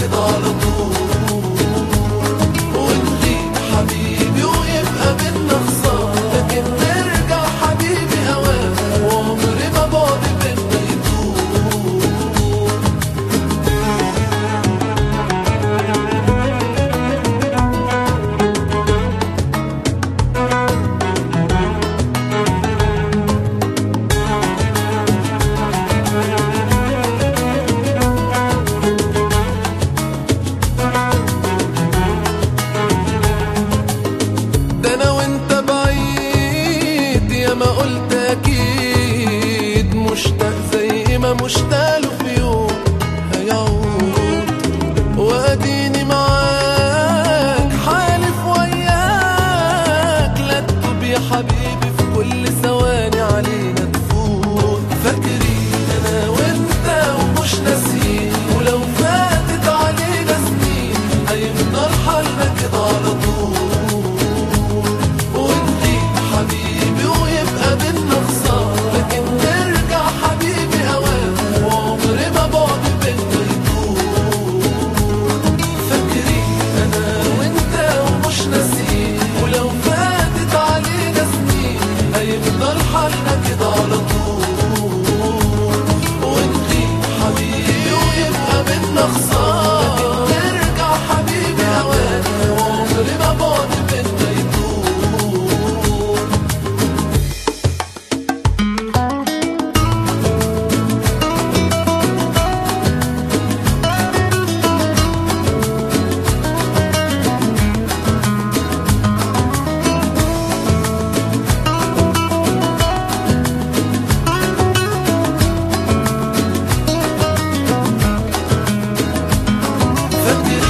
كده على طول، ونغيب حبيبي ويبقى بينا خسارة، لكن نرجع حبيبي أوام، وعمري ما بعد بينا يطول. ده أنا وأنت بعيد يا ما قلت أكيد، مشتاق زي ما مشتاق له في يوم هيعود، وأديني معاك حالف وياك، لا تتوب يا حبيبي في كل ثواني علينا تفوت. فاكرين أنا وأنت ومش ناسيين، ولو فاتت علينا سنين هيفضل حالنا كده على طول، ونغيب حبيبي ويبقى بينا خسارة، لكن نرجع حبيبي أوام، وعمري ما بعد بينا يطول. فاكرين أنا وأنت ومش ناسيين، ولو فاتت علينا سنين هيفضل حالنا كده على طول، ونغيب حبيبي ويبقى بينا خسارة، لكن نرجع حبيبي أوام، وعمري ما بعد بينا يطول. فاكرين